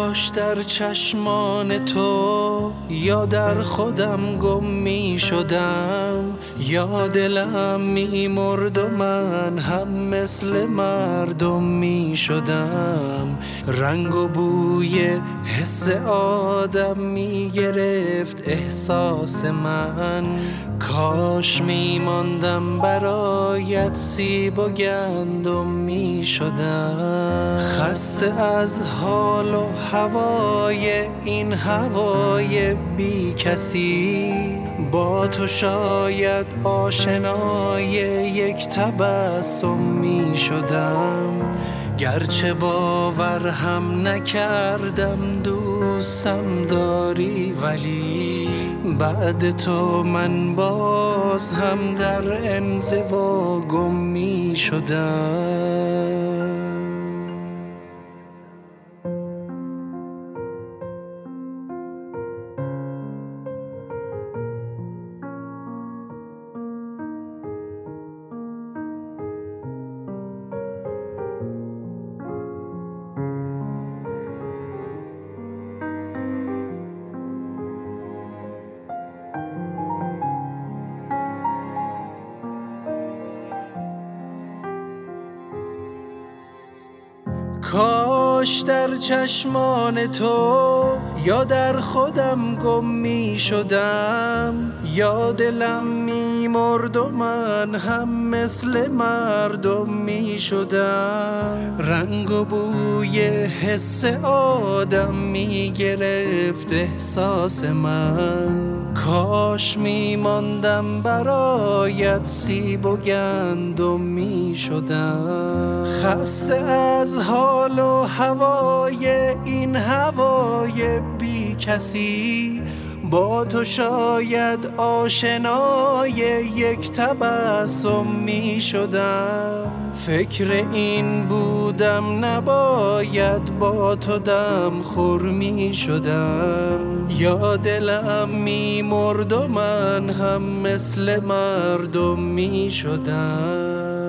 کاش در چشمان تو یا در خودم گم می شدم، یا دلم می مرد و من هم مثل مردم می شدم. رنگ و بوی حس آدم می گرفت احساس من، کاش می ماندم برایت سیب و گندم می شدم. خسته از حال و هوای این هوای بی کسی، با تو شاید آشنای یک تبسم می شدم. گرچه باور هم نکردم دوستم داری، ولی بعد تو من باز هم در انزوا گم می شدم. کاش در چشمان تو یا در خودم گم می شدم، یا دلم می مرد و من هم مثل مردم می شدم. رنگ و بوی حس آدم می گرفت احساس من، کاش می ماندم برایت سیب و گندم می شدم. خسته از حال و هوای این هوای بی کسی، با تو شاید آشنای یک تبسم می شدم. فکر این بودم نباید با تو دم خور می شدم، یا دلم می مرد و من هم مثل مردم می شدم.